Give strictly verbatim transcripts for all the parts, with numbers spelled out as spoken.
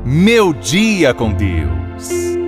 Meu dia com Deus.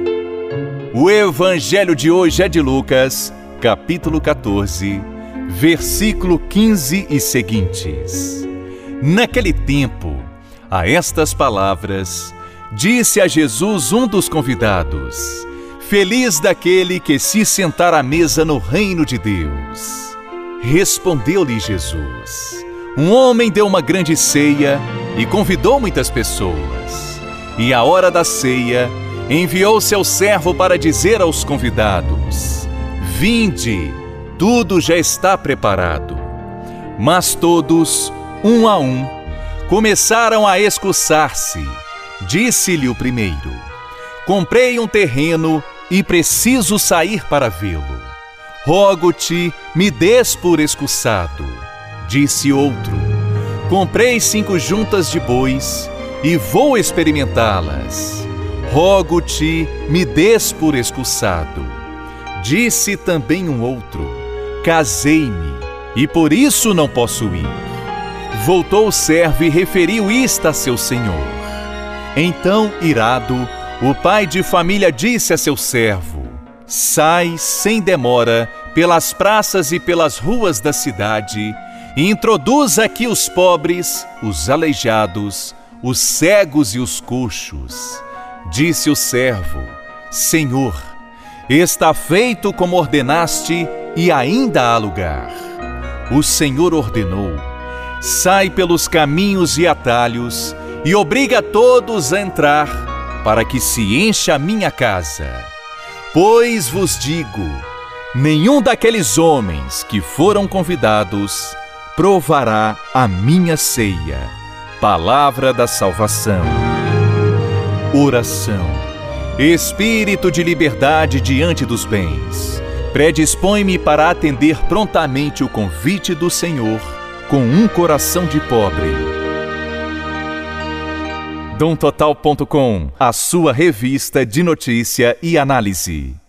O evangelho de hoje é de Lucas, capítulo quatorze, versículo quinze e seguintes. Naquele tempo, a estas palavras, disse a Jesus um dos convidados: Feliz daquele que se sentar à mesa no reino de Deus. Respondeu-lhe Jesus: Um homem deu uma grande ceia e convidou muitas pessoas. E à hora da ceia, enviou seu servo para dizer aos convidados: Vinde, tudo já está preparado. Mas todos, um a um, começaram a excursar-se. Disse-lhe o primeiro: Comprei um terreno e preciso sair para vê-lo. Rogo-te, me des por excursado. Disse outro: Comprei cinco juntas de bois e vou experimentá-las. Rogo-te, me des por excursado. Disse também um outro: Casei-me e por isso não posso ir. Voltou o servo e referiu isto a seu senhor. Então, irado, o pai de família disse a seu servo: Sai sem demora pelas praças e pelas ruas da cidade e introduz aqui os pobres, os aleijados, os cegos e os coxos. Disse o servo: Senhor, está feito como ordenaste e ainda há lugar. O Senhor ordenou: Sai pelos caminhos e atalhos e obriga todos a entrar, para que se encha a minha casa. Pois vos digo, nenhum daqueles homens que foram convidados provará a minha ceia. Palavra da salvação. Oração. Espírito de liberdade diante dos bens, predispõe-me para atender prontamente o convite do Senhor com um coração de pobre. Dom Total ponto com, a sua revista de notícia e análise.